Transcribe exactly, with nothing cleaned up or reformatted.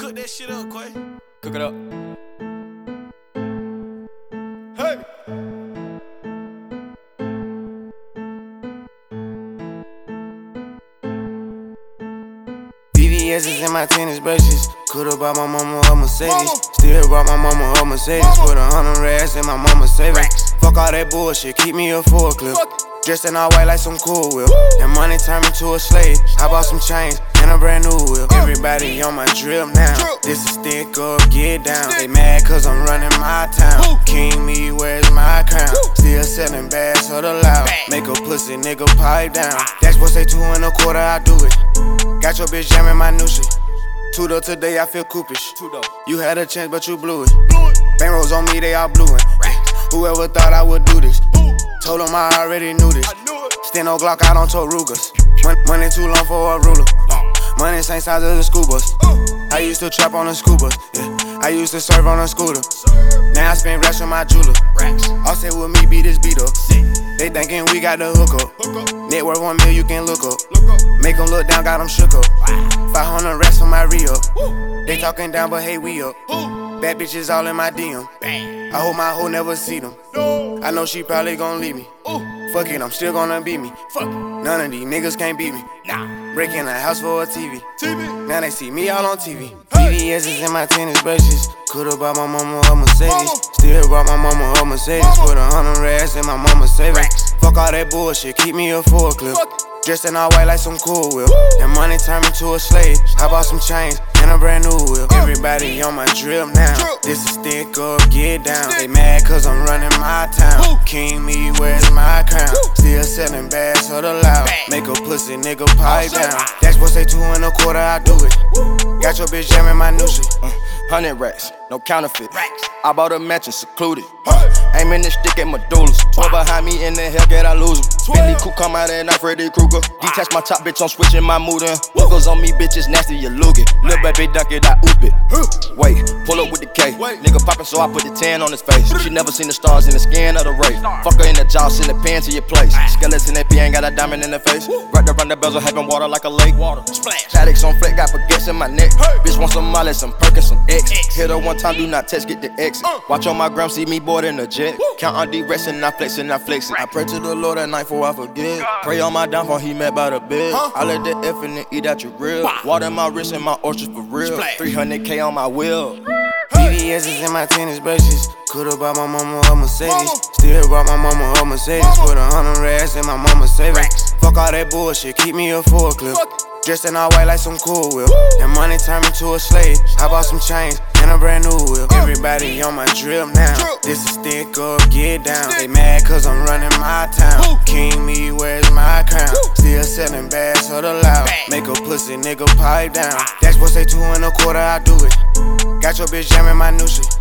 Cook that shit up, Quay. Cook it up. Hey! V V S is in my tennis braces. Coulda bought my mama a Mercedes. Mama. Still brought my mama a Mercedes. Mama. Put a hundred racks in my mama's savings. Fuck all that bullshit, keep me a full clip. Dressed in all white like some cool whip. That money turned me to a slave. I bought some chains and a brand new whip. Uh. Everybody on my drip now. Drip. This is stick up, get down. Stick. They mad cause I'm running my town. Woo. King me, where's my crown? Woo. Still selling bags for the loud. Bang. Make a pussy nigga pipe down. Ah. That's what say two and a quarter, I do it. Got your bitch jamming my new shit. Two though today, I feel coopish. You had a chance, but you blew it. Bang rolls on me, they all blueing. Whoever thought I would do this? Told them I already knew this. Stand on Glock out on Torugas. Money, money too long for a ruler. Money same size as a school bus. I used to trap on a school bus. Yeah. I used to serve on a scooter. Now I spend racks on my jeweler. All say with me, beat this beat up. They thinking we got the hook up. Net worth one mil, you can look up. Make them look down, got them shook up. five hundred racks for my re-up. They talking down, but hey, we up. Bad bitches all in my D M. I hope my hoe never see them. I know she probably gon' leave me. Fuck it, I'm still gonna beat me. None of these niggas can't beat me. Breaking a house for a T V. Now they see me all on T V. V V S is in my tennis braces. Coulda bought my mama a Mercedes. Still brought my mama a Mercedes. Put a hundred racks in my mama's savings. Fuck all that bullshit, keep me a full clip. Dressed in all white like some cool whip. That money turned me to a slave. I bought some chains and a brand new whip. Everybody on my drip now. This is stick up, get down. They mad cause I'm running my town. King me, where's my crown? Still selling bags for the loud. Make a pussy nigga pipe down. That's what say two and a quarter, I do it. Got your bitch jamming my new shit. Uh, Hundred racks, no counterfeit. I bought a mansion secluded. Aiming the stick at medullas. Twelve behind me in the Hellgate, I lose em. Bentley coupe come out at night, Freddy Krueger. Detach my top, bitch, I'm switching my mood in. Hookers on me, bitches nasty, you look it. Lil' baby dunk it, I oop it. Wait, pull up with the K. Nigga poppin', so I put the tan on his face. She never seen the stars in the skin of the race. Fuck her in the jaw, send the pan to your place. Skeletons in that P ain't got a diamond in the face. Wrapped around the bezel, having water like a lake. Paddocks on flat, got baguettes in my neck. Bitch want some Molly, some Perkins, some X. Hit her one time, do not text, get the exit. Watch on my gram, see me board in a jet. Count on the rest and I flex and I flex it. I pray to the Lord at night before I forget. Pray on my downfall, he met by the bed. I let the F and then eat out your grill. Water my wrist and my orchards for real. three hundred K on my wheel. V V S is in my tennis braces. Coulda bought my mama a Mercedes. Still brought my mama a Mercedes. Put a hundred racks in my mama's savings. Fuck all that bullshit, keep me a full clip. Dressed in all white like some cool whip. That money turned me to a slave. I bought some chains and a brand new whip. Everybody on my drip now. This is stick up, get down. They mad cause I'm running my town. King me, where's my crown? Still selling bags for the loud. Make a pussy nigga pipe down. That's what say two and a quarter, I do it. Got your bitch jamming my new shit.